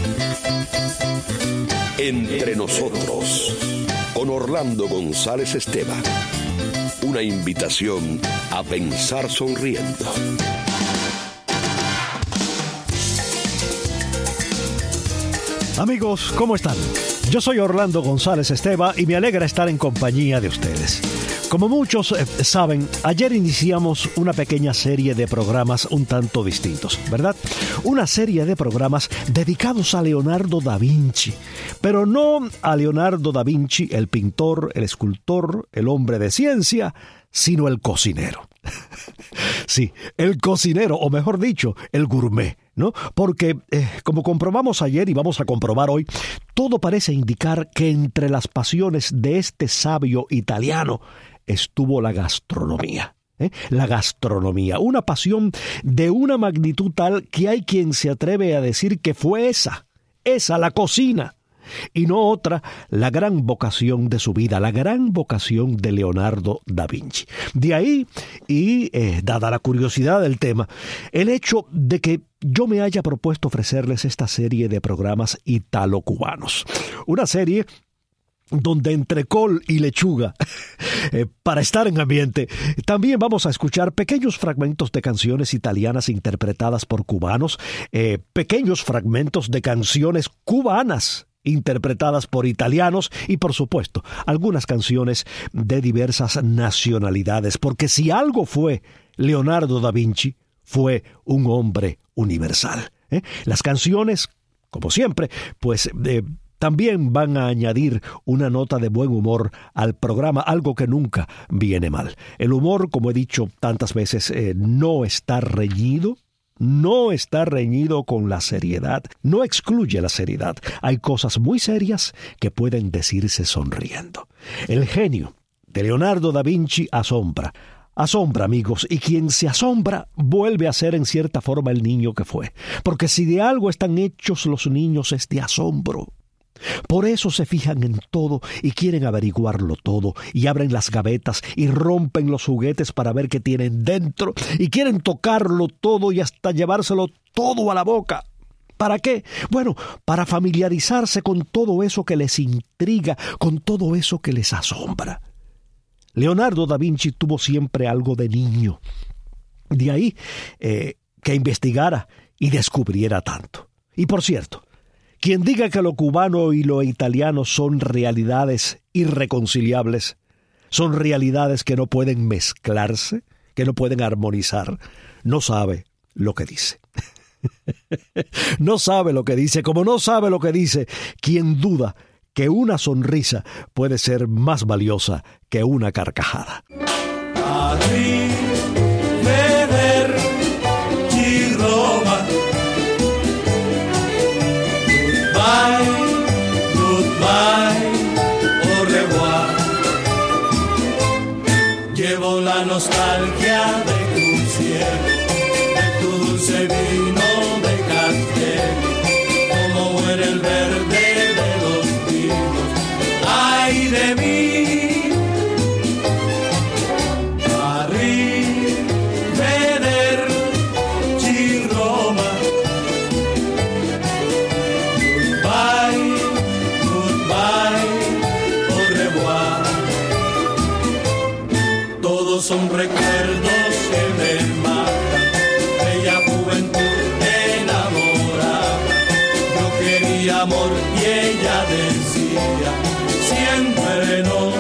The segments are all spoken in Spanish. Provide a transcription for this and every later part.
Entre nosotros, con Orlando González Esteva. Una invitación a pensar sonriendo. Amigos, ¿cómo están? Yo soy Orlando González Esteva y me alegra estar en compañía de ustedes. Como muchos saben, ayer iniciamos una pequeña serie de programas un tanto distintos, ¿verdad? Una serie de programas dedicados a Leonardo da Vinci, pero no a Leonardo da Vinci, el pintor, el escultor, el hombre de ciencia, sino el cocinero. Sí, el cocinero, o mejor dicho, el gourmet, ¿no? Porque, como comprobamos ayer y vamos a comprobar hoy, todo parece indicar que entre las pasiones de este sabio italiano estuvo la gastronomía. La gastronomía, una pasión de una magnitud tal que hay quien se atreve a decir que fue esa, la cocina, y no otra, la gran vocación de su vida, la gran vocación de Leonardo da Vinci. De ahí, y dada la curiosidad del tema, el hecho de que yo me haya propuesto ofrecerles esta serie de programas italo-cubanos. Una serie donde entre col y lechuga, para estar en ambiente, también vamos a escuchar pequeños fragmentos de canciones italianas interpretadas por cubanos, pequeños fragmentos de canciones cubanas interpretadas por italianos y, por supuesto, algunas canciones de diversas nacionalidades, porque si algo fue Leonardo da Vinci, fue un hombre universal. Las canciones, como siempre, pues también van a añadir una nota de buen humor al programa, algo que nunca viene mal. El humor, como he dicho tantas veces, no está reñido con la seriedad, no excluye la seriedad. Hay cosas muy serias que pueden decirse sonriendo. El genio de Leonardo da Vinci asombra, amigos, y quien se asombra vuelve a ser en cierta forma el niño que fue. Porque si de algo están hechos los niños es de asombro. Por eso se fijan en todo y quieren averiguarlo todo, y abren las gavetas y rompen los juguetes para ver qué tienen dentro, y quieren tocarlo todo y hasta llevárselo todo a la boca. ¿Para qué? Bueno, para familiarizarse con todo eso que les intriga, con todo eso que les asombra. Leonardo da Vinci tuvo siempre algo de niño. De ahí que investigara y descubriera tanto. Y por cierto, quien diga que lo cubano y lo italiano son realidades irreconciliables, son realidades que no pueden mezclarse, que no pueden armonizar, no sabe lo que dice. No sabe lo que dice, como no sabe lo que dice quien duda que una sonrisa puede ser más valiosa que una carcajada. Llevo la nostalgia de tu cielo, de tu dulce vino de Castelli, como muere el verde de los pinos. ¡Ay de mí! Arrivederci Roma. Goodbye, au revoir. Todos son recuerdos que me matan, bella juventud enamorada. Yo quería amor y ella decía siempre no.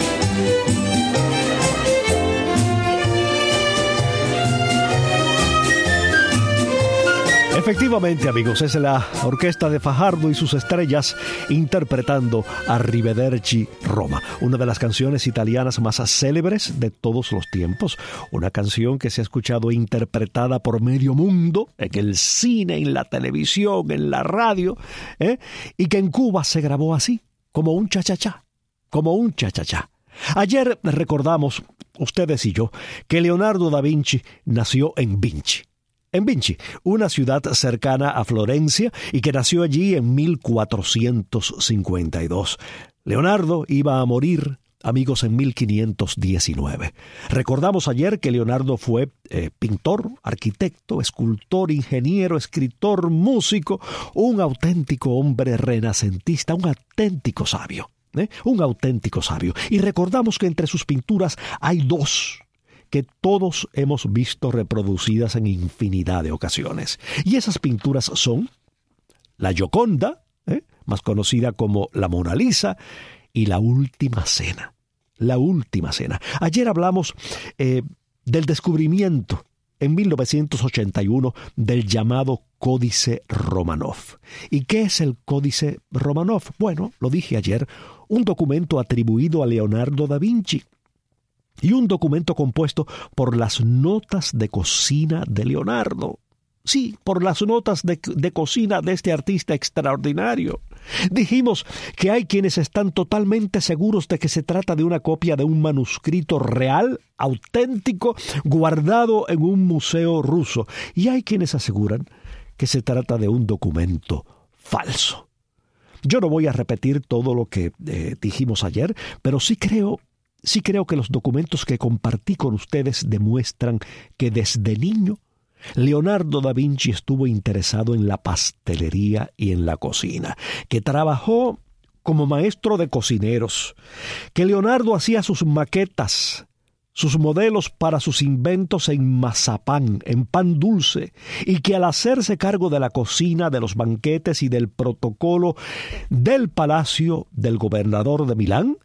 Efectivamente, amigos, es la orquesta de Fajardo y sus estrellas interpretando Arrivederci Roma, una de las canciones italianas más célebres de todos los tiempos, una canción que se ha escuchado interpretada por medio mundo, en el cine, en la televisión, en la radio, y que en Cuba se grabó así, como un cha-cha-cha. Ayer recordamos, ustedes y yo, que Leonardo da Vinci nació en Vinci, una ciudad cercana a Florencia y que nació allí en 1452. Leonardo iba a morir amigos, en 1519. Recordamos ayer que Leonardo fue pintor, arquitecto, escultor, ingeniero, escritor, músico, un auténtico hombre renacentista, un auténtico sabio. Un auténtico sabio. Y recordamos que entre sus pinturas hay dos que todos hemos visto reproducidas en infinidad de ocasiones. Y esas pinturas son la Gioconda, más conocida como la Mona Lisa, y la Última Cena. La Última Cena. Ayer hablamos del descubrimiento en 1981 del llamado Códice Romanov. ¿Y qué es el Códice Romanov? Bueno, lo dije ayer, un documento atribuido a Leonardo da Vinci y un documento compuesto por las notas de cocina de Leonardo. Sí, por las notas de cocina de este artista extraordinario. Dijimos que hay quienes están totalmente seguros de que se trata de una copia de un manuscrito real, auténtico, guardado en un museo ruso. Y hay quienes aseguran que se trata de un documento falso. Yo no voy a repetir todo lo que dijimos ayer, pero sí creo que los documentos que compartí con ustedes demuestran que desde niño Leonardo da Vinci estuvo interesado en la pastelería y en la cocina, que trabajó como maestro de cocineros, que Leonardo hacía sus maquetas, sus modelos para sus inventos en mazapán, en pan dulce, y que al hacerse cargo de la cocina, de los banquetes y del protocolo del palacio del gobernador de Milán,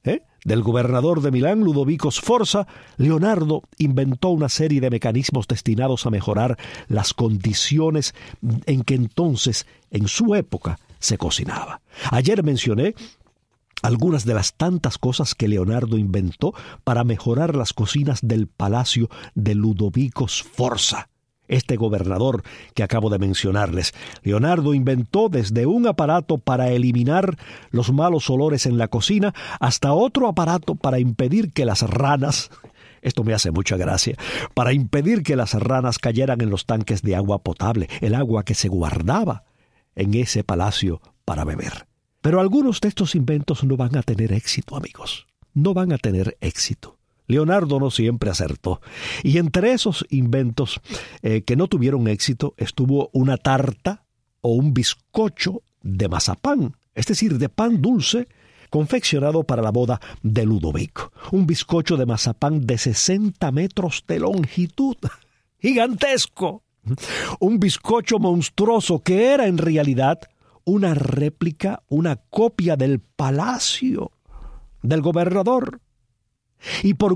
Ludovico Sforza, Leonardo inventó una serie de mecanismos destinados a mejorar las condiciones en que entonces, en su época, se cocinaba. Ayer mencioné algunas de las tantas cosas que Leonardo inventó para mejorar las cocinas del palacio de Ludovico Sforza, este gobernador que acabo de mencionarles. Leonardo inventó desde un aparato para eliminar los malos olores en la cocina hasta otro aparato para impedir que las ranas, esto me hace mucha gracia, para impedir que las ranas cayeran en los tanques de agua potable, el agua que se guardaba en ese palacio para beber. Pero algunos de estos inventos no van a tener éxito, amigos. No van a tener éxito. Leonardo no siempre acertó. Y entre esos inventos que no tuvieron éxito estuvo una tarta o un bizcocho de mazapán, es decir, de pan dulce, confeccionado para la boda de Ludovico. Un bizcocho de mazapán de 60 metros de longitud. ¡Gigantesco! Un bizcocho monstruoso que era en realidad una réplica, una copia del palacio del gobernador, y por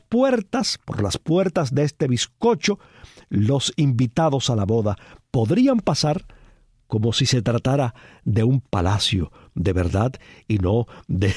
las puertas de este bizcocho, los invitados a la boda podrían pasar como si se tratara de un palacio de verdad y no de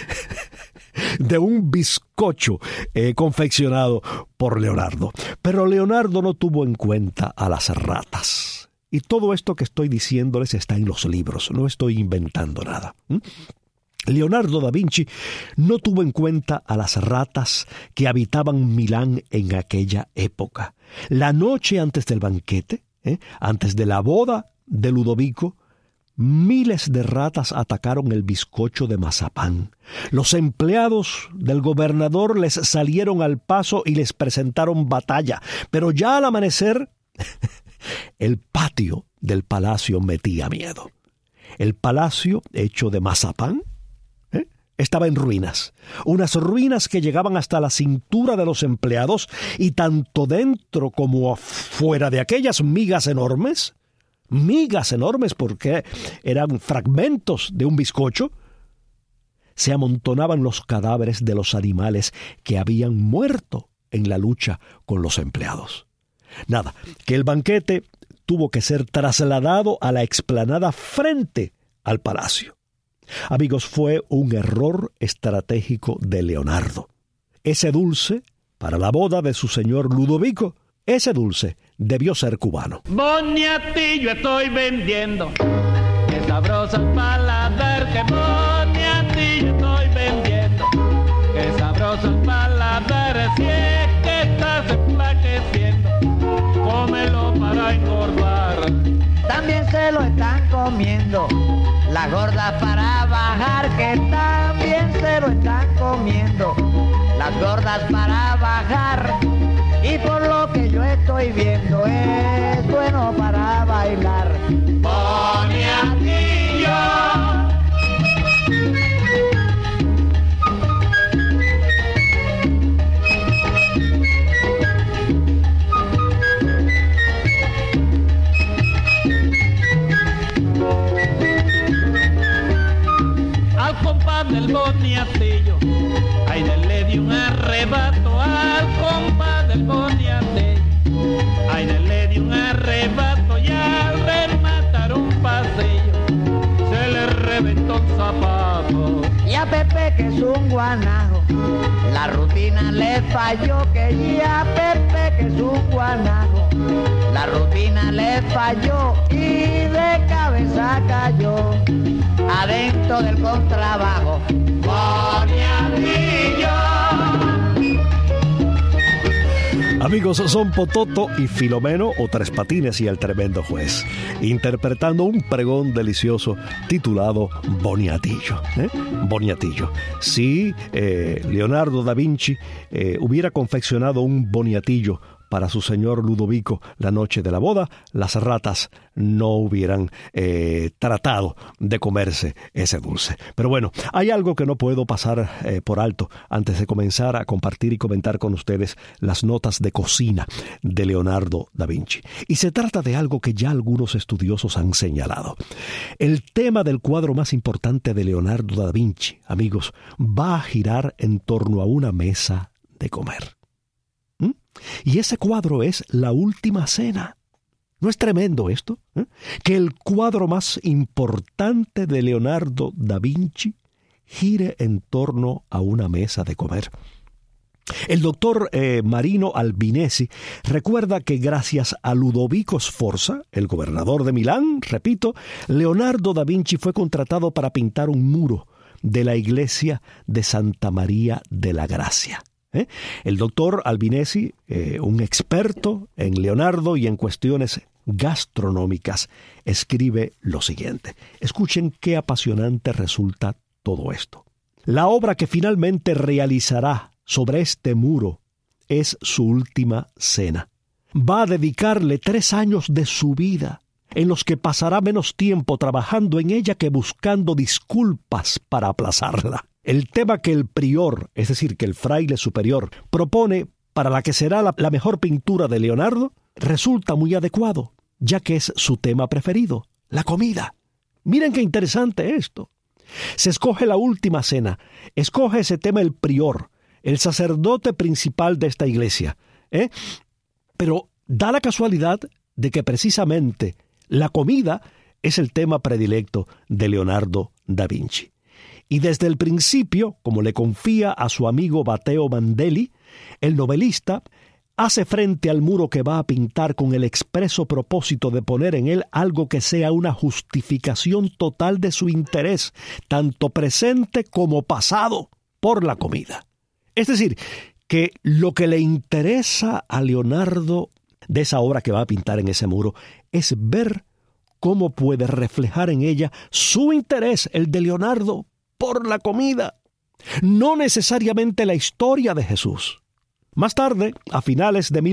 un bizcocho confeccionado por Leonardo. Pero Leonardo no tuvo en cuenta a las ratas. Y todo esto que estoy diciéndoles está en los libros, no estoy inventando nada. Leonardo da Vinci no tuvo en cuenta a las ratas que habitaban Milán en aquella época. La noche antes del banquete, antes de la boda de Ludovico, miles de ratas atacaron el bizcocho de mazapán. Los empleados del gobernador les salieron al paso y les presentaron batalla, pero ya al amanecer el patio del palacio metía miedo. El palacio, hecho de mazapán, estaba en ruinas, unas ruinas que llegaban hasta la cintura de los empleados, y tanto dentro como afuera de aquellas migas enormes porque eran fragmentos de un bizcocho, se amontonaban los cadáveres de los animales que habían muerto en la lucha con los empleados. Nada, que el banquete tuvo que ser trasladado a la explanada frente al palacio. Amigos, fue un error estratégico de Leonardo. Ese dulce, para la boda de su señor Ludovico, ese dulce debió ser cubano. Boniatillo estoy vendiendo, qué sabroso el paladar, que boniatillo estoy vendiendo, qué sabroso el paladar, si es que estás enflaqueciendo, cómelo para engordar. También se lo están comiendo las gordas para bajar que también se lo están comiendo. Las gordas para bajar y por lo que yo estoy viendo es bueno para bailar. Boniatillo. Al compás del boniatillo, ay, le di un arrebato al compás del boniatillo, ay, le di un arrebato y al rematar un pasillo se le reventó un zapato. Y a Pepe, que es un guanajo, la rutina le falló, que ya Pepe, que es un guanajo, la rutina le falló y de cabeza cayó adentro del contrabajo. Boniatillo. Amigos, son Pototo y Filomeno, o Tres Patines y el Tremendo Juez, interpretando un pregón delicioso titulado Boniatillo. Boniatillo. Si Leonardo da Vinci hubiera confeccionado un boniatillo para su señor Ludovico la noche de la boda, las ratas no hubieran tratado de comerse ese dulce. Pero bueno, hay algo que no puedo pasar por alto antes de comenzar a compartir y comentar con ustedes las notas de cocina de Leonardo da Vinci. Y se trata de algo que ya algunos estudiosos han señalado. El tema del cuadro más importante de Leonardo da Vinci, amigos, va a girar en torno a una mesa de comer. Y ese cuadro es La Última Cena. ¿No es tremendo esto? Que el cuadro más importante de Leonardo da Vinci gire en torno a una mesa de comer. El doctor Marino Albinesi recuerda que gracias a Ludovico Sforza, el gobernador de Milán, repito, Leonardo da Vinci fue contratado para pintar un muro de la iglesia de Santa María de la Gracia. El doctor Albinesi, un experto en Leonardo y en cuestiones gastronómicas, escribe lo siguiente. Escuchen qué apasionante resulta todo esto. La obra que finalmente realizará sobre este muro es su última cena. Va a dedicarle 3 años de su vida, en los que pasará menos tiempo trabajando en ella que buscando disculpas para aplazarla. El tema que el prior, es decir, que el fraile superior, propone para la que será la mejor pintura de Leonardo, resulta muy adecuado, ya que es su tema preferido, la comida. Miren qué interesante esto. Se escoge la última cena, escoge ese tema el prior, el sacerdote principal de esta iglesia. Pero da la casualidad de que precisamente la comida es el tema predilecto de Leonardo da Vinci. Y desde el principio, como le confía a su amigo Matteo Mandelli, el novelista hace frente al muro que va a pintar con el expreso propósito de poner en él algo que sea una justificación total de su interés, tanto presente como pasado, por la comida. Es decir, que lo que le interesa a Leonardo de esa obra que va a pintar en ese muro es ver cómo puede reflejar en ella su interés, el de Leonardo, por la comida, no necesariamente la historia de Jesús. Más tarde, a finales de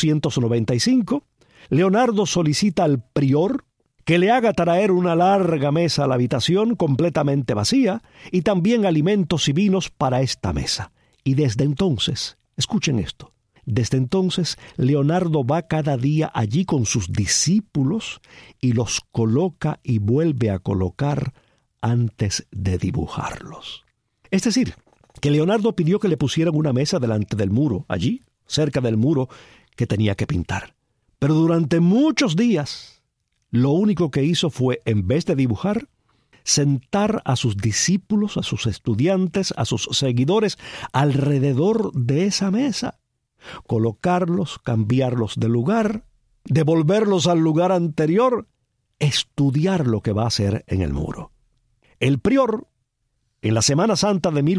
1495, Leonardo solicita al prior que le haga traer una larga mesa a la habitación completamente vacía y también alimentos y vinos para esta mesa. Y desde entonces, escuchen esto, desde entonces Leonardo va cada día allí con sus discípulos y los coloca y vuelve a colocar antes de dibujarlos. Es decir, que Leonardo pidió que le pusieran una mesa delante del muro, allí, cerca del muro que tenía que pintar. Pero durante muchos días, lo único que hizo fue, en vez de dibujar, sentar a sus discípulos, a sus estudiantes, a sus seguidores alrededor de esa mesa, colocarlos, cambiarlos de lugar, devolverlos al lugar anterior, estudiar lo que va a hacer en el muro. El prior, en la Semana Santa de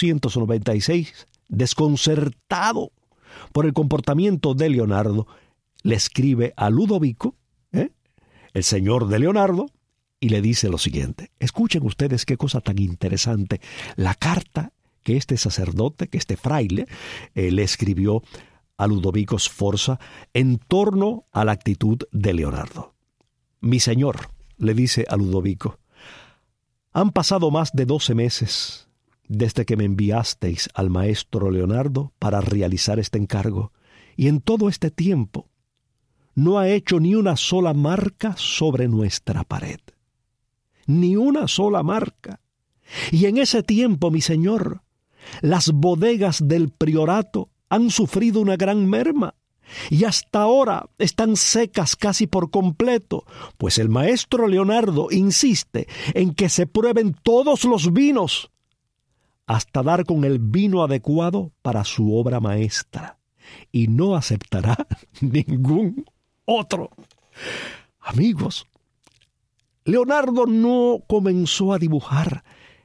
1496, desconcertado por el comportamiento de Leonardo, le escribe a Ludovico, el señor de Leonardo, y le dice lo siguiente. Escuchen ustedes qué cosa tan interesante. La carta que este sacerdote, que este fraile, le escribió a Ludovico Sforza en torno a la actitud de Leonardo. Mi señor, le dice a Ludovico, han pasado más de 12 meses desde que me enviasteis al maestro Leonardo para realizar este encargo, y en todo este tiempo no ha hecho ni una sola marca sobre nuestra pared. Ni una sola marca. Y en ese tiempo, mi señor, las bodegas del priorato han sufrido una gran merma y hasta ahora están secas casi por completo, pues el maestro Leonardo insiste en que se prueben todos los vinos hasta dar con el vino adecuado para su obra maestra, y no aceptará ningún otro. Amigos, Leonardo no comenzó a dibujar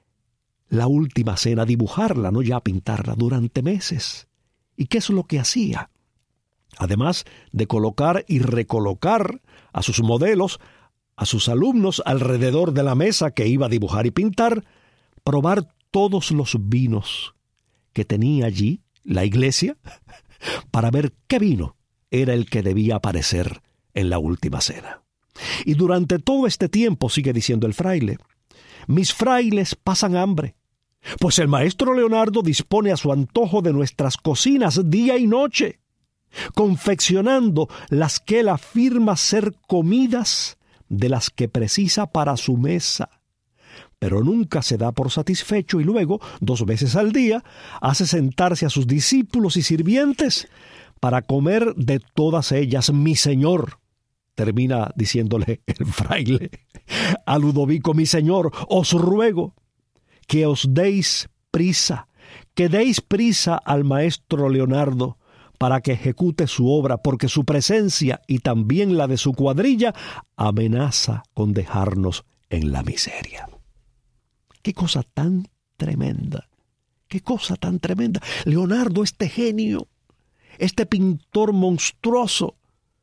la última cena, a dibujarla, no ya a pintarla, durante meses. ¿Y qué es lo que hacía? Además de colocar y recolocar a sus modelos, a sus alumnos alrededor de la mesa que iba a dibujar y pintar, probar todos los vinos que tenía allí la iglesia para ver qué vino era el que debía aparecer en la última cena. Y durante todo este tiempo, sigue diciendo el fraile, mis frailes pasan hambre, pues el maestro Leonardo dispone a su antojo de nuestras cocinas día y noche, confeccionando las que él afirma ser comidas de las que precisa para su mesa, pero nunca se da por satisfecho y luego, 2 veces al día, hace sentarse a sus discípulos y sirvientes para comer de todas ellas. Mi señor, termina diciéndole el fraile a Ludovico, mi señor, os ruego que os deis prisa, que deis prisa al maestro Leonardo para que ejecute su obra, porque su presencia y también la de su cuadrilla amenaza con dejarnos en la miseria. ¡Qué cosa tan tremenda! ¡Qué cosa tan tremenda! Leonardo, este genio, este pintor monstruoso,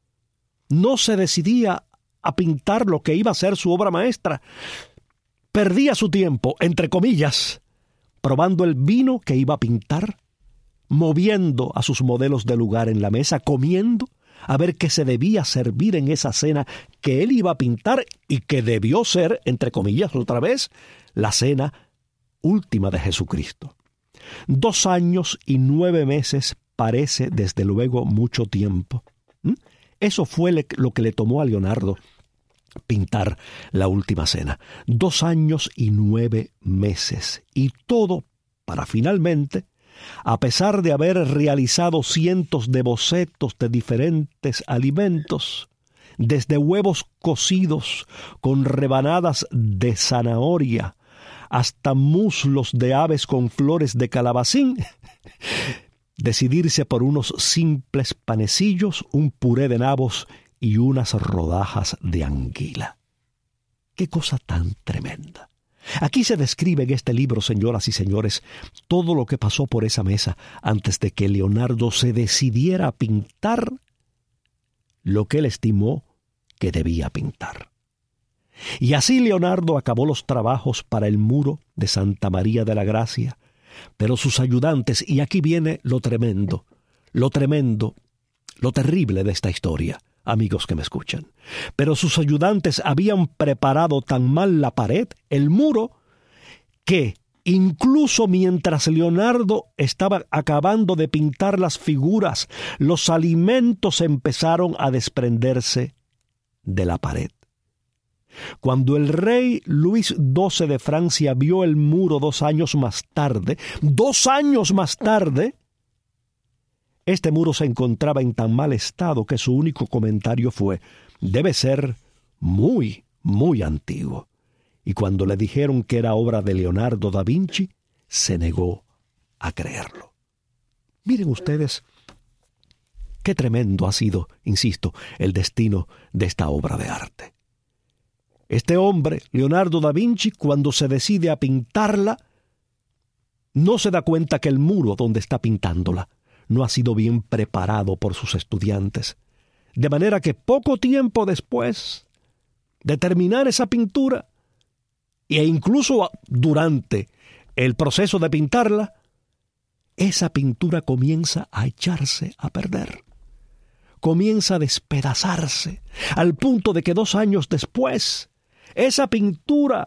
no se decidía a pintar lo que iba a ser su obra maestra. Perdía su tiempo, entre comillas, probando el vino que iba a pintar, moviendo a sus modelos de lugar en la mesa, comiendo, a ver qué se debía servir en esa cena que él iba a pintar y que debió ser, entre comillas otra vez, la cena última de Jesucristo. 2 años y 9 meses parece, desde luego, mucho tiempo. Eso fue lo que le tomó a Leonardo pintar la última cena. 2 años y 9 meses. Y todo para finalmente, a pesar de haber realizado cientos de bocetos de diferentes alimentos, desde huevos cocidos con rebanadas de zanahoria hasta muslos de aves con flores de calabacín, decidirse por unos simples panecillos, un puré de nabos y unas rodajas de anguila. ¡Qué cosa tan tremenda! Aquí se describe en este libro, señoras y señores, todo lo que pasó por esa mesa antes de que Leonardo se decidiera a pintar lo que él estimó que debía pintar. Y así Leonardo acabó los trabajos para el muro de Santa María de la Gracia, pero sus ayudantes, y aquí viene lo tremendo, lo terrible de esta historia, amigos que me escuchan, pero sus ayudantes habían preparado tan mal la pared, el muro, que incluso mientras Leonardo estaba acabando de pintar las figuras, los alimentos empezaron a desprenderse de la pared. Cuando el rey Luis XII de Francia vio el muro 2 años más tarde, este muro se encontraba en tan mal estado que su único comentario fue: debe ser muy, muy antiguo. Y cuando le dijeron que era obra de Leonardo da Vinci, se negó a creerlo. Miren ustedes qué tremendo ha sido, insisto, el destino de esta obra de arte. Este hombre, Leonardo da Vinci, cuando se decide a pintarla, no se da cuenta que el muro donde está pintándola no ha sido bien preparado por sus estudiantes. De manera que poco tiempo después de terminar esa pintura, e incluso durante el proceso de pintarla, esa pintura comienza a echarse a perder. Comienza a despedazarse, al punto de que 2 años después, esa pintura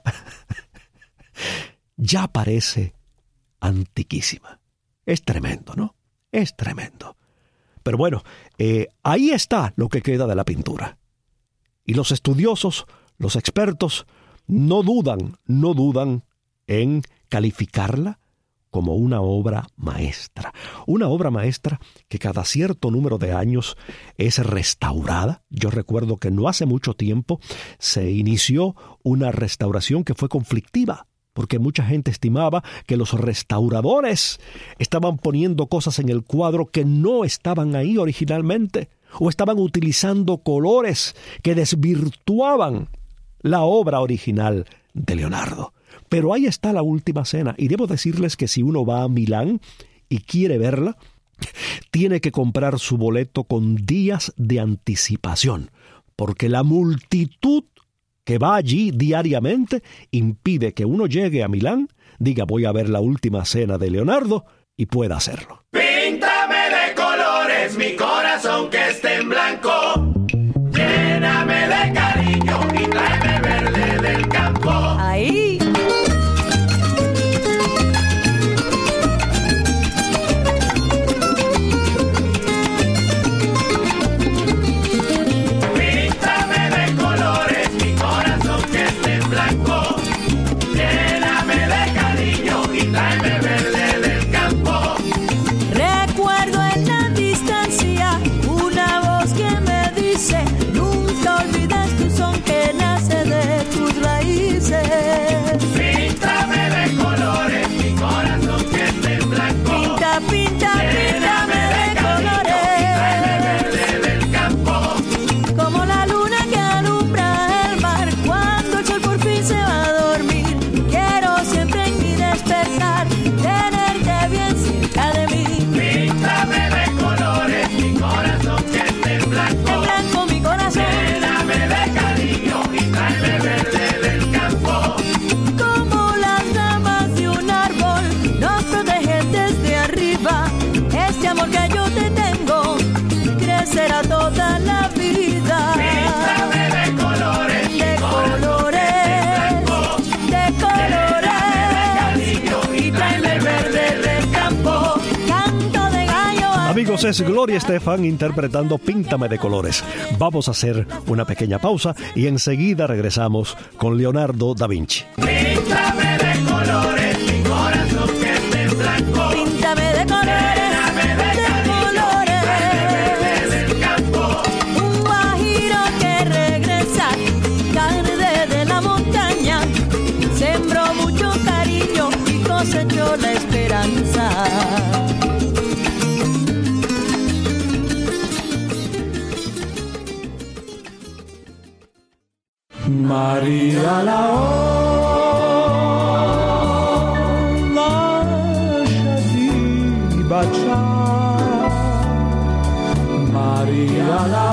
ya parece antiquísima. Es tremendo, ¿no? Es tremendo. Pero bueno, ahí está lo que queda de la pintura. Y los estudiosos, los expertos, no dudan en calificarla como una obra maestra. Una obra maestra que cada cierto número de años es restaurada. Yo recuerdo que no hace mucho tiempo se inició una restauración que fue conflictiva, porque mucha gente estimaba que los restauradores estaban poniendo cosas en el cuadro que no estaban ahí originalmente, o estaban utilizando colores que desvirtuaban la obra original de Leonardo. Pero ahí está La Última Cena, y debo decirles que si uno va a Milán y quiere verla, tiene que comprar su boleto con días de anticipación, porque la multitud que va allí diariamente impide que uno llegue a Milán, diga voy a ver La Última Cena de Leonardo y pueda hacerlo. Píntame de colores mi corazón que esté en blanco, lléname de cariño y tráeme verde del campo. Ahí. Amigos, es Gloria Estefan interpretando Píntame de colores. Vamos a hacer una pequeña pausa y enseguida regresamos con Leonardo da Vinci. Píntame de colores mi corazón que esté en blanco. Píntame de colores, de colores. Del campo. Un guajiro que regresa tarde de la montaña, sembró mucho cariño y cosechó la esperanza. Maria lasciati baciare, Maria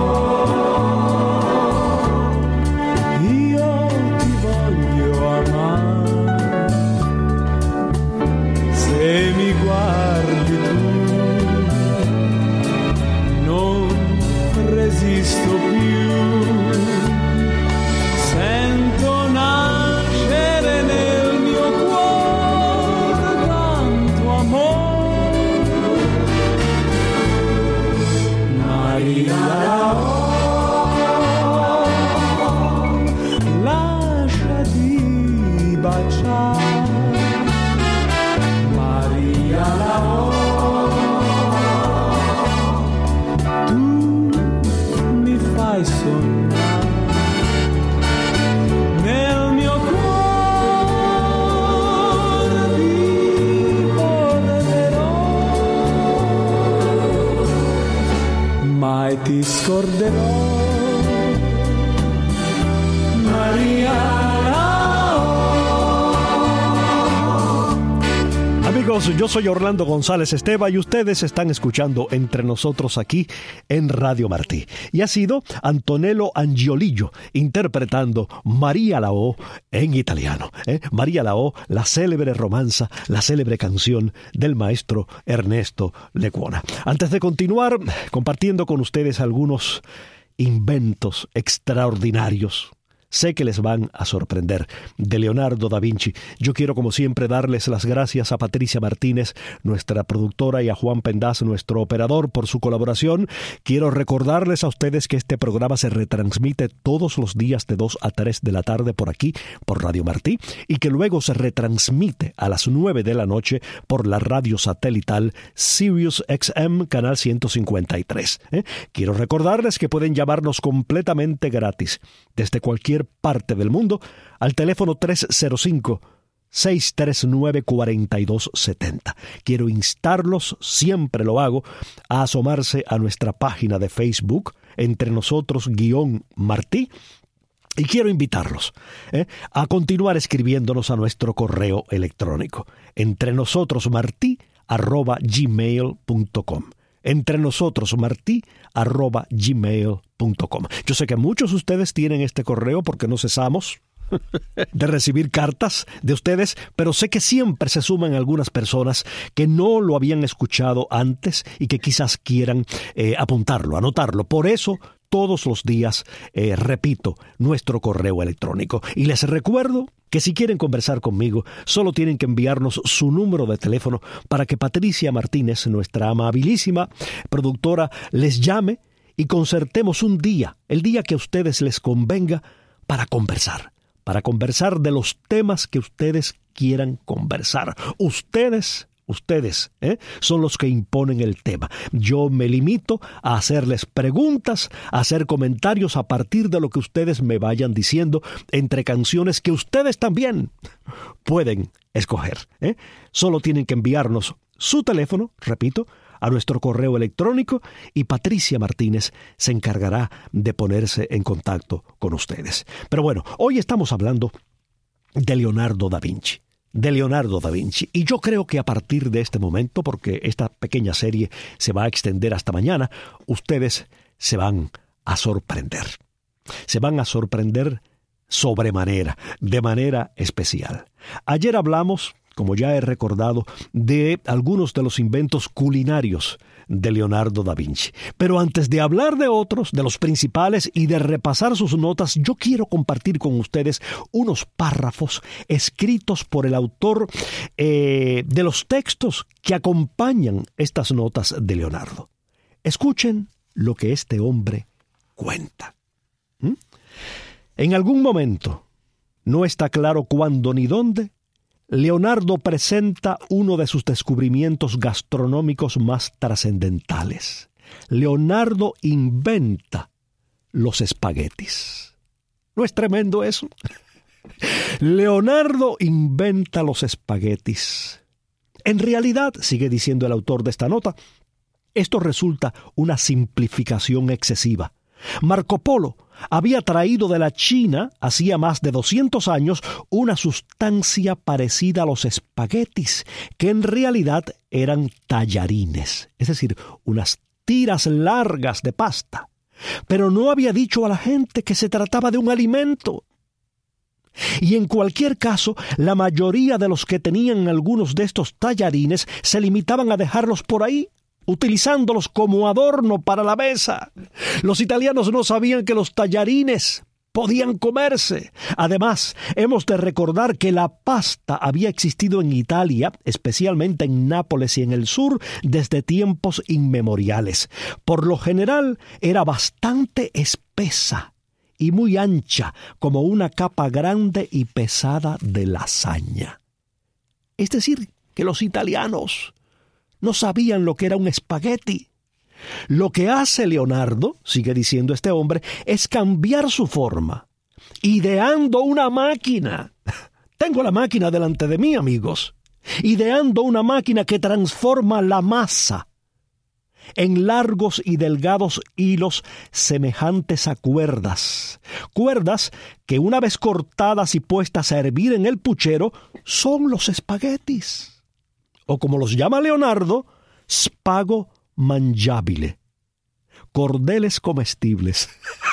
io ti voglio amare, se mi guardi tu non resisto più. Sento nascere nel mio cuore tanto amore, Maria, lasciati baciare, Maria, tu mi fai sognare. Mai ti scorderò, Maria. amigos, yo soy Orlando González Esteva y ustedes están escuchando Entre Nosotros aquí en Radio Martí. Y ha sido Antonello Angiolillo interpretando María la O en italiano. María la O, la célebre romanza, la célebre canción del maestro Ernesto Lecuona. Antes de continuar compartiendo con ustedes algunos inventos extraordinarios, sé que les van a sorprender, de Leonardo da Vinci. Yo quiero, como siempre, darles las gracias a Patricia Martínez, nuestra productora, y a Juan Pendaz, nuestro operador, por su colaboración. Quiero recordarles a ustedes que este programa se retransmite todos los días de 2 a 3 de la tarde por aquí, por Radio Martí, y que luego se retransmite a las 9 de la noche por la radio satelital Sirius XM, canal 153. Quiero recordarles que pueden llamarnos completamente gratis desde cualquier parte del mundo al teléfono 305-639-4270. Quiero instarlos, siempre lo hago, a asomarse a nuestra página de Facebook, Entre Nosotros-Martí, y quiero invitarlos a continuar escribiéndonos a nuestro correo electrónico, entrenosotrosmarti@gmail.com. entrenosotrosmarti@gmail.com. Yo sé que muchos de ustedes tienen este correo porque no cesamos de recibir cartas de ustedes, pero sé que siempre se suman algunas personas que no lo habían escuchado antes y que quizás quieran apuntarlo, anotarlo. Por eso, todos los días repito nuestro correo electrónico. Y les recuerdo que si quieren conversar conmigo, solo tienen que enviarnos su número de teléfono para que Patricia Martínez, nuestra amabilísima productora, les llame y concertemos un día, el día que a ustedes les convenga, para conversar de los temas que ustedes quieran conversar. Ustedes son los que imponen el tema. Yo me limito a hacerles preguntas, a hacer comentarios a partir de lo que ustedes me vayan diciendo, entre canciones que ustedes también pueden escoger. Solo tienen que enviarnos su teléfono, repito, a nuestro correo electrónico, y Patricia Martínez se encargará de ponerse en contacto con ustedes. Pero bueno, hoy estamos hablando de Leonardo da Vinci. Y yo creo que a partir de este momento, porque esta pequeña serie se va a extender hasta mañana, ustedes se van a sorprender. Se van a sorprender sobremanera, de manera especial. Ayer hablamos, como ya he recordado, de algunos de los inventos culinarios de Leonardo da Vinci. Pero antes de hablar de otros, de los principales, y de repasar sus notas, yo quiero compartir con ustedes unos párrafos escritos por el autor de los textos que acompañan estas notas de Leonardo. Escuchen lo que este hombre cuenta. En algún momento, no está claro cuándo ni dónde, Leonardo presenta uno de sus descubrimientos gastronómicos más trascendentales. Leonardo inventa los espaguetis. ¿No es tremendo eso? Leonardo inventa los espaguetis. En realidad, sigue diciendo el autor de esta nota, esto resulta una simplificación excesiva. Marco Polo había traído de la China, hacía más de 200 años, una sustancia parecida a los espaguetis, que en realidad eran tallarines, es decir, unas tiras largas de pasta. Pero no había dicho a la gente que se trataba de un alimento. Y en cualquier caso, la mayoría de los que tenían algunos de estos tallarines se limitaban a dejarlos por ahí, utilizándolos como adorno para la mesa. Los italianos no sabían que los tallarines podían comerse. Además, hemos de recordar que la pasta había existido en Italia, especialmente en Nápoles y en el sur, desde tiempos inmemoriales. Por lo general, era bastante espesa y muy ancha, como una capa grande y pesada de lasaña. Es decir, que los italianos no sabían lo que era un espagueti. Lo que hace Leonardo, sigue diciendo este hombre, es cambiar su forma, ideando una máquina. Tengo la máquina delante de mí, amigos. Ideando una máquina que transforma la masa en largos y delgados hilos semejantes a cuerdas. Cuerdas que, una vez cortadas y puestas a hervir en el puchero, son los espaguetis. o como los llama Leonardo, spago mangiabile, cordeles comestibles.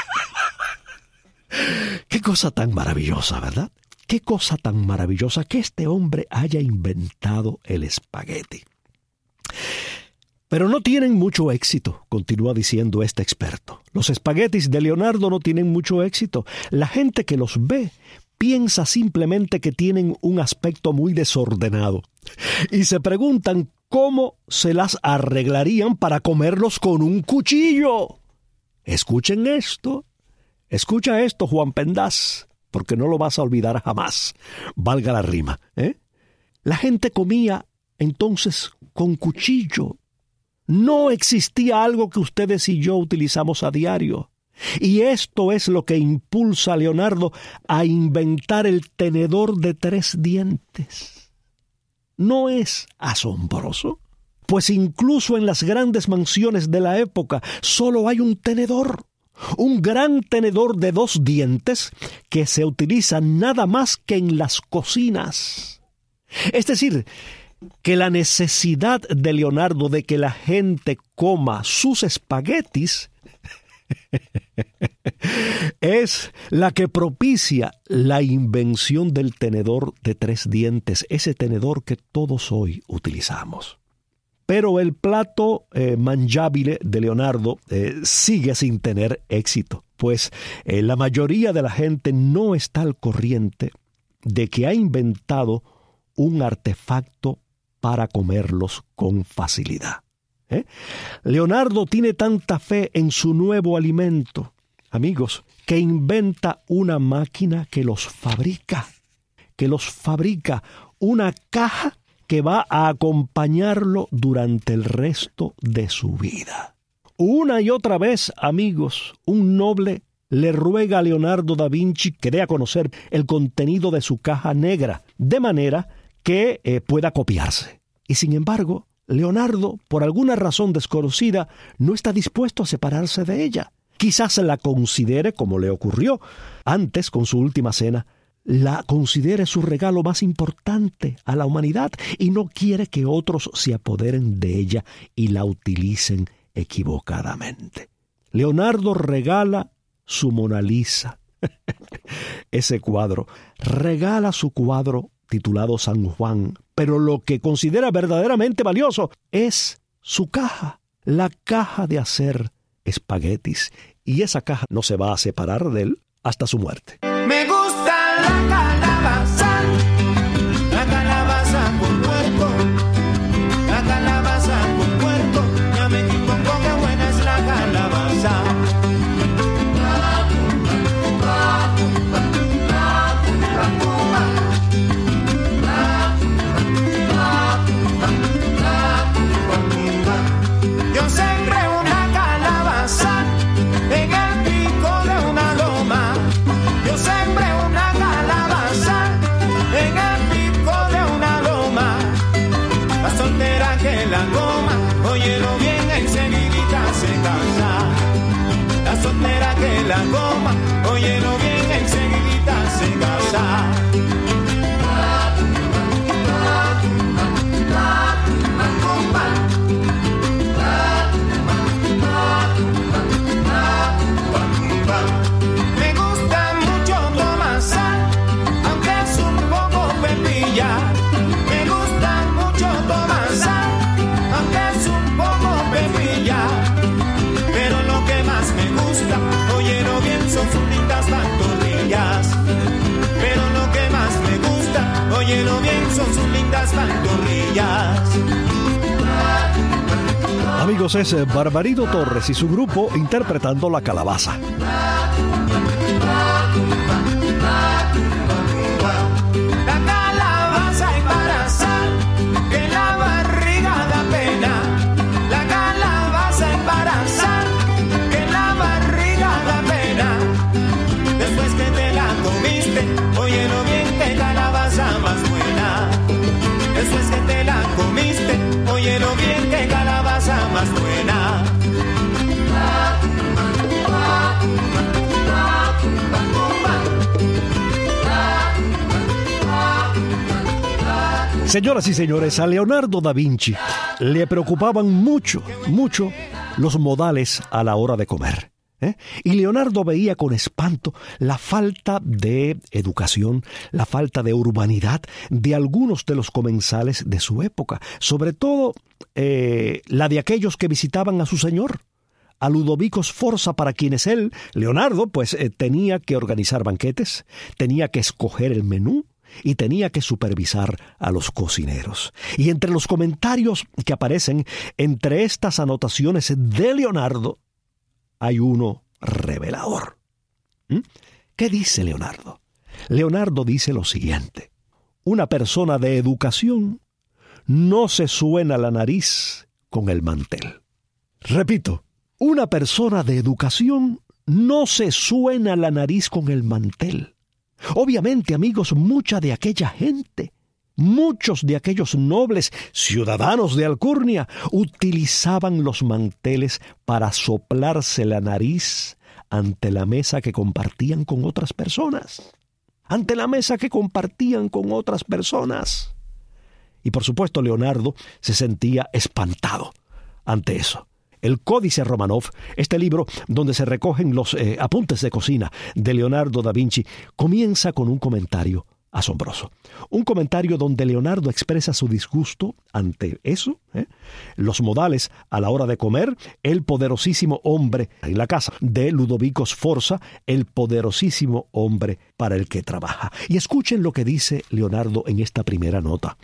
Qué cosa tan maravillosa, ¿verdad? Qué cosa tan maravillosa que este hombre haya inventado el espagueti. Pero no tienen mucho éxito, continúa diciendo este experto. Los espaguetis de Leonardo no tienen mucho éxito. La gente que los ve piensa simplemente que tienen un aspecto muy desordenado y se preguntan cómo se las arreglarían para comerlos con un cuchillo. Escuchen esto. Escucha esto, Juan Pendaz, porque no lo vas a olvidar jamás. Valga la rima, ¿eh? La gente comía entonces con cuchillo. No existía algo que ustedes y yo utilizamos a diario. Y esto es lo que impulsa a Leonardo a inventar el tenedor de 3 dientes. ¿No es asombroso? Pues incluso en las grandes mansiones de la época solo hay un tenedor. Un gran tenedor de 2 dientes que se utiliza nada más que en las cocinas. Es decir, que la necesidad de Leonardo de que la gente coma sus espaguetis es la que propicia la invención del tenedor de 3 dientes, ese tenedor que todos hoy utilizamos. Pero el plato mangiabile de Leonardo sigue sin tener éxito, pues la mayoría de la gente no está al corriente de que ha inventado un artefacto para comerlos con facilidad. Leonardo tiene tanta fe en su nuevo alimento, amigos, que inventa una máquina que los fabrica, una caja que va a acompañarlo durante el resto de su vida. Una y otra vez, amigos, un noble le ruega a Leonardo da Vinci que dé a conocer el contenido de su caja negra, de manera que pueda copiarse. Y sin embargo, Leonardo, por alguna razón desconocida, no está dispuesto a separarse de ella. Quizás la considere, como le ocurrió antes con su última cena, la considere su regalo más importante a la humanidad y no quiere que otros se apoderen de ella y la utilicen equivocadamente. Leonardo regala su Mona Lisa, ese cuadro, regala su cuadro titulado San Juan, pero lo que considera verdaderamente valioso es su caja, la caja de hacer espaguetis, y esa caja no se va a separar de él hasta su muerte. Me gusta la calabaza con puerco, la calabaza con puerco, ya me pongo que buena es la calabaza. Yo sembré una calabaza en el pico de una loma. Yo sembré una calabaza en el pico de una loma. La soltera que la coma, óyelo bien, enseguidita se casa. La soltera que la coma, óyelo bien, enseguidita se casa. Me gusta mucho tomar sal, aunque es un poco pepilla. Me gusta mucho tomar sal, aunque es un poco pepilla. Pero lo que más me gusta, óyelo bien, son sus lindas pantorrillas. Pero lo que más me gusta, óyelo bien, son sus lindas pantorrillas. Amigos, es Barbarito Torres y su grupo interpretando La Calabaza. La calabaza embarazada, que la barriga da pena. La calabaza embarazada, que la barriga da pena. Después que te la comiste, óyelo bien, qué calabaza más buena. Después que te la comiste, óyelo bien, qué calabaza más buena. Señoras y señores, a Leonardo da Vinci le preocupaban mucho los modales a la hora de comer. Y Leonardo veía con espanto la falta de educación, la falta de urbanidad de algunos de los comensales de su época, sobre todo la de aquellos que visitaban a su señor, a Ludovico Sforza, para quienes él, Leonardo, tenía que organizar banquetes, tenía que escoger el menú y tenía que supervisar a los cocineros. Y entre los comentarios que aparecen entre estas anotaciones de Leonardo, hay uno revelador. ¿Qué dice Leonardo? Leonardo dice lo siguiente: una persona de educación no se suena la nariz con el mantel. Repito, una persona de educación no se suena la nariz con el mantel. Obviamente, amigos, mucha de aquella gente, muchos de aquellos nobles ciudadanos de Alcurnia utilizaban los manteles para soplarse la nariz ante la mesa que compartían con otras personas. Ante la mesa que compartían con otras personas. Y por supuesto, Leonardo se sentía espantado ante eso. El Códice Romanov, este libro donde se recogen los apuntes de cocina de Leonardo da Vinci, comienza con un comentario asombroso. Un comentario donde Leonardo expresa su disgusto ante eso, los modales a la hora de comer, el poderosísimo hombre en la casa de Ludovico Sforza, el poderosísimo hombre para el que trabaja. Y escuchen lo que dice Leonardo en esta primera nota.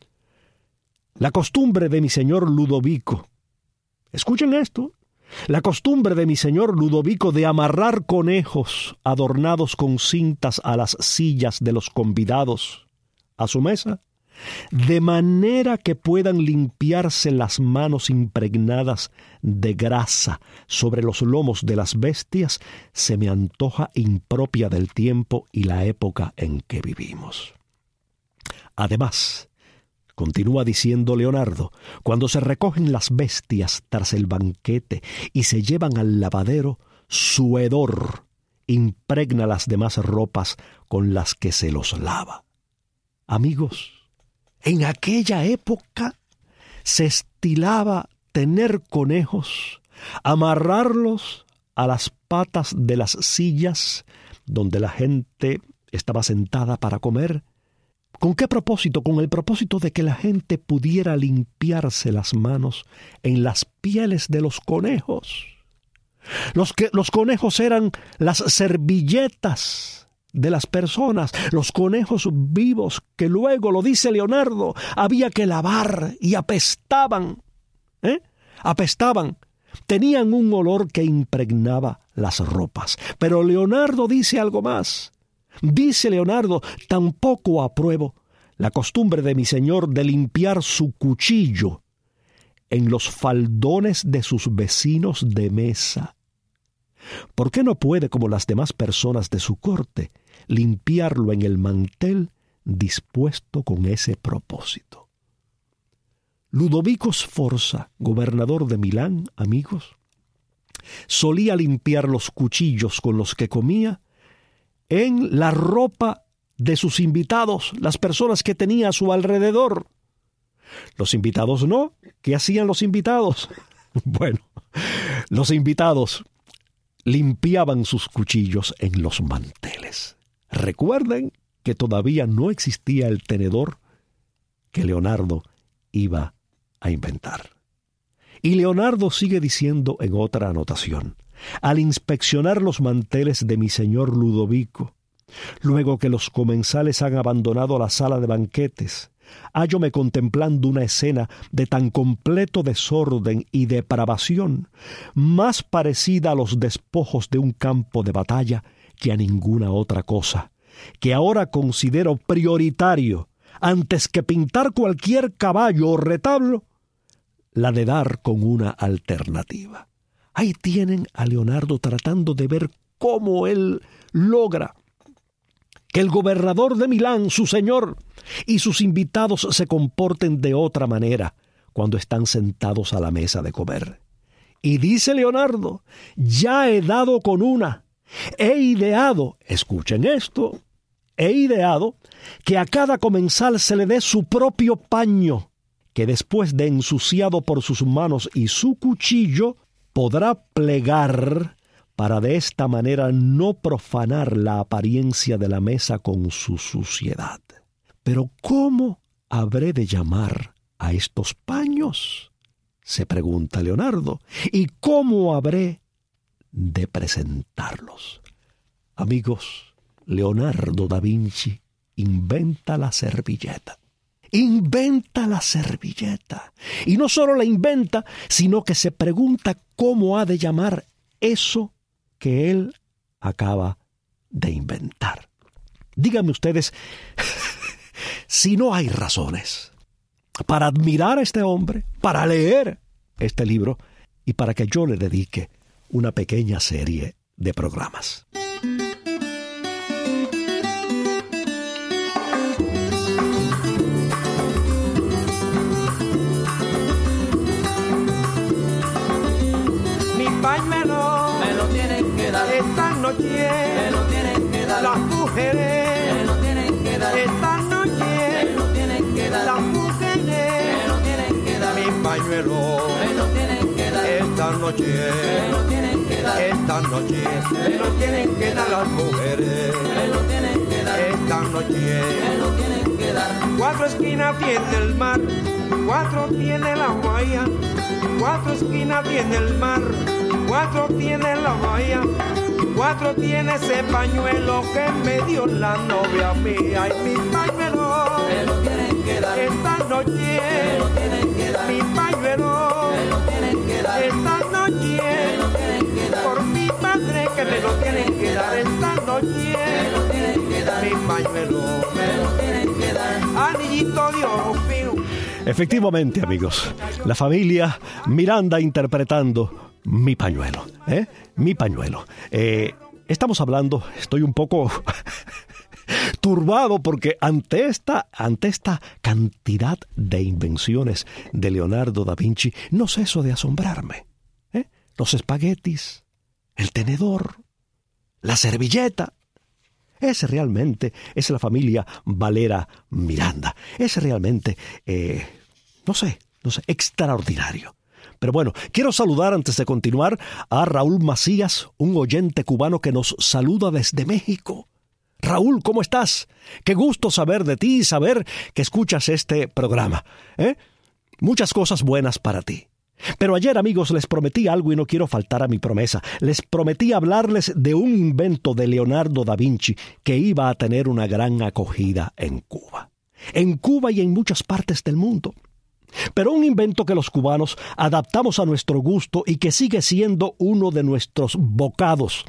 La costumbre de mi señor Ludovico, escuchen esto, la costumbre de mi señor Ludovico de amarrar conejos adornados con cintas a las sillas de los convidados a su mesa, de manera que puedan limpiarse las manos impregnadas de grasa sobre los lomos de las bestias, se me antoja impropia del tiempo y la época en que vivimos. Además, continúa diciendo Leonardo, cuando se recogen las bestias tras el banquete y se llevan al lavadero, su hedor impregna las demás ropas con las que se los lava. Amigos, en aquella época se estilaba tener conejos, amarrarlos a las patas de las sillas donde la gente estaba sentada para comer. ¿Con qué propósito? Con el propósito de que la gente pudiera limpiarse las manos en las pieles de los conejos. Los conejos eran las servilletas de las personas, los conejos vivos que luego, lo dice Leonardo, había que lavar y apestaban. Apestaban. Tenían un olor que impregnaba las ropas. Pero Leonardo dice algo más. Dice Leonardo, tampoco apruebo la costumbre de mi señor de limpiar su cuchillo en los faldones de sus vecinos de mesa. ¿Por qué no puede, como las demás personas de su corte, limpiarlo en el mantel dispuesto con ese propósito? Ludovico Sforza, gobernador de Milán, amigos, solía limpiar los cuchillos con los que comía en la ropa de sus invitados, las personas que tenía a su alrededor. Los invitados no. ¿Qué hacían los invitados? Bueno, los invitados limpiaban sus cuchillos en los manteles. Recuerden que todavía no existía el tenedor que Leonardo iba a inventar. Y Leonardo sigue diciendo en otra anotación: al inspeccionar los manteles de mi señor Ludovico, luego que los comensales han abandonado la sala de banquetes, hállome contemplando una escena de tan completo desorden y depravación, más parecida a los despojos de un campo de batalla que a ninguna otra cosa, que ahora considero prioritario, antes que pintar cualquier caballo o retablo, la de dar con una alternativa. Ahí tienen a Leonardo tratando de ver cómo él logra que el gobernador de Milán, su señor, y sus invitados se comporten de otra manera cuando están sentados a la mesa de comer. Y dice Leonardo, ya he dado con una, he ideado, escuchen esto, he ideado que a cada comensal se le dé su propio paño, que después de ensuciado por sus manos y su cuchillo, podrá plegar para de esta manera no profanar la apariencia de la mesa con su suciedad. Pero ¿cómo habré de llamar a estos paños?, se pregunta Leonardo. ¿Y cómo habré de presentarlos? Amigos, Leonardo da Vinci inventa la servilleta. Inventa la servilleta. Y no solo la inventa, sino que se pregunta cómo ha de llamar eso que él acaba de inventar. Díganme ustedes si no hay razones para admirar a este hombre, para leer este libro y para que yo le dedique una pequeña serie de programas. Mi pañuelo Me lo tienen que dar, esta noche, me lo tienen que dar, las mujeres me lo tienen que dar, esta me noche, lo tienen que dar, las me mujeres, lo tienen que dar, mi pañuelo me lo tienen que dar, esta noche, me lo tienen que dar, esta noche, me lo tienen que dar las mujeres, me lo tienen que dar, esta noche. me lo tienen que dar. 4 esquinas tiene el mar, 4 tiene la bahía, 4 esquinas tiene el mar, 4 tiene la bahía, 4 tiene ese pañuelo que me dio la novia mía. Y mi pañuelo Me lo tienen que dar, esta noche, me lo tienen que dar, mi pañuelo me lo tienen que dar, esta noche, me lo tienen que dar, por mi padre que me lo tienen que dar esta noche, me lo tienen que dar, mi pañuelo, me lo tienen que dar. anillito de oro fino. Efectivamente, amigos, la familia Miranda interpretando Mi pañuelo, Mi pañuelo. Estamos hablando, estoy un poco turbado porque ante esta cantidad de invenciones de Leonardo da Vinci, no ceso de asombrarme. Los espaguetis, el tenedor, la servilleta. Ese realmente es la familia Valera Miranda. Es realmente, no sé, extraordinario. Pero bueno, quiero saludar antes de continuar a Raúl Macías, un oyente cubano que nos saluda desde México. Raúl, ¿cómo estás? Qué gusto saber de ti y saber que escuchas este programa. Muchas cosas buenas para ti. Pero ayer, amigos, les prometí algo y no quiero faltar a mi promesa. Les prometí hablarles de un invento de Leonardo da Vinci que iba a tener una gran acogida en Cuba. En Cuba y en muchas partes del mundo. Pero un invento que los cubanos adaptamos a nuestro gusto y que sigue siendo uno de nuestros bocados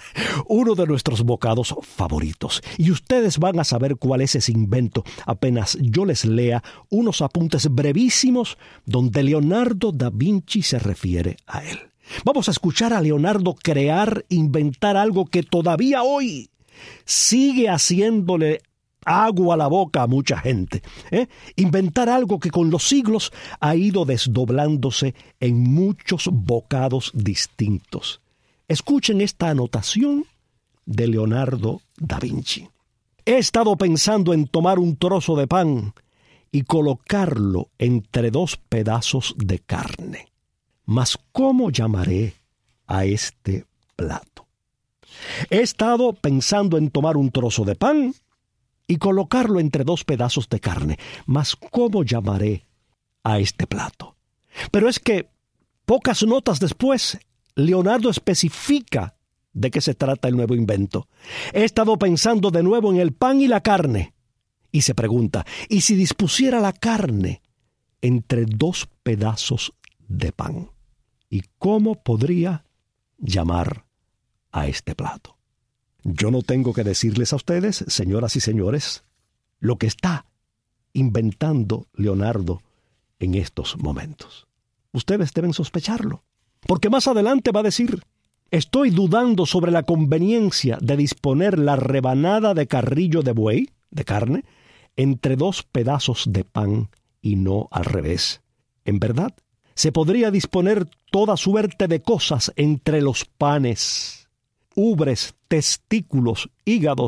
favoritos. Y ustedes van a saber cuál es ese invento apenas yo les lea unos apuntes brevísimos donde Leonardo da Vinci se refiere a él. Vamos a escuchar a Leonardo inventar algo que todavía hoy sigue haciéndole agua a la boca a mucha gente. Inventar algo que con los siglos ha ido desdoblándose en muchos bocados distintos. Escuchen esta anotación de Leonardo da Vinci. He estado pensando en tomar un trozo de pan y colocarlo entre 2 pedazos de carne. Mas ¿cómo llamaré a este plato? He estado pensando en tomar un trozo de pan y colocarlo entre 2 pedazos de carne. Mas ¿cómo llamaré a este plato? Pero es que pocas notas después, Leonardo especifica de qué se trata el nuevo invento. He estado pensando de nuevo en el pan y la carne. Y se pregunta, ¿y si dispusiera la carne entre 2 pedazos de pan? ¿Y cómo podría llamar a este plato? Yo no tengo que decirles a ustedes, señoras y señores, lo que está inventando Leonardo en estos momentos. Ustedes deben sospecharlo, porque más adelante va a decir: estoy dudando sobre la conveniencia de disponer la rebanada de carrillo de buey, de carne, entre 2 pedazos de pan y no al revés. En verdad, se podría disponer toda suerte de cosas entre los panes, ubres, testículos, hígados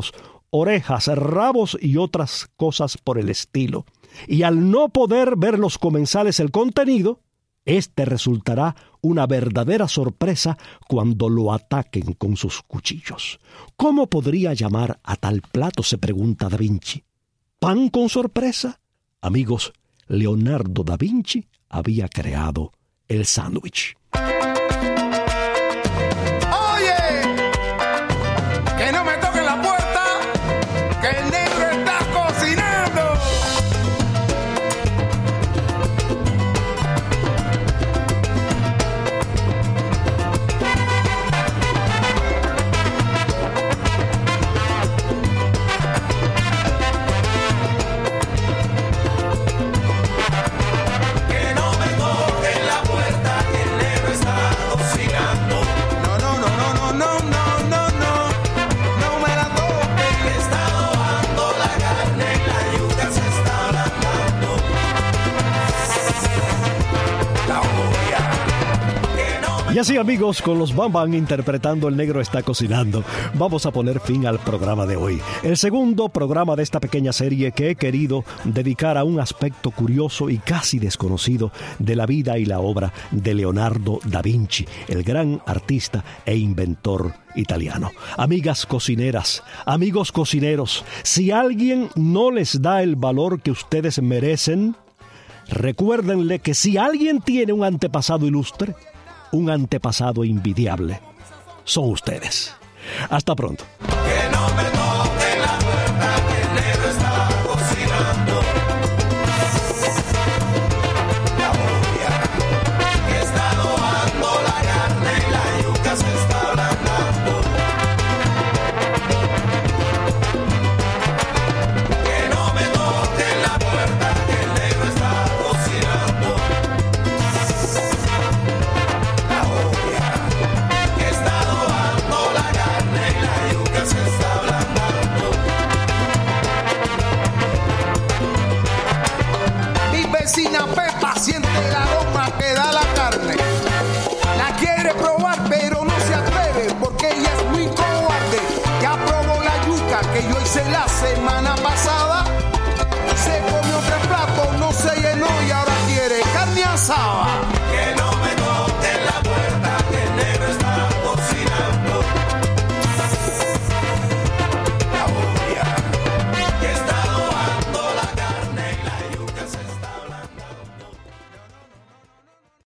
orejas, rabos y otras cosas por el estilo. Y al no poder ver los comensales el contenido, este resultará una verdadera sorpresa cuando lo ataquen con sus cuchillos. ¿Cómo podría llamar a tal plato?, se pregunta Da Vinci. ¿Pan con sorpresa? Amigos, Leonardo da Vinci había creado el sándwich. ¡Oye! ¡Que no me toquen la puerta! ¡Que el negro está cocinando! Y así, amigos, con los Bam Bam interpretando El Negro Está Cocinando, vamos a poner fin al programa de hoy. El segundo programa de esta pequeña serie que he querido dedicar a un aspecto curioso y casi desconocido de la vida y la obra de Leonardo da Vinci, el gran artista e inventor italiano. Amigas cocineras, amigos cocineros, si alguien no les da el valor que ustedes merecen, recuérdenle que si alguien tiene un antepasado ilustre, un antepasado envidiable, son ustedes. Hasta pronto. Que no me toque la puerta, que el negro está cocinando. La olla que está doando la carne y la yuca se está ablandando. Que no me toque la puerta, que el negro está cocinando. La olla que está doando la carne y la yuca se está ablandando. Mi vecina Pepa siente el aroma que da la carne. La quiere probar pero no se atreve porque ella es muy cobarde. Ya probó la yuca que yo hice la semana pasada.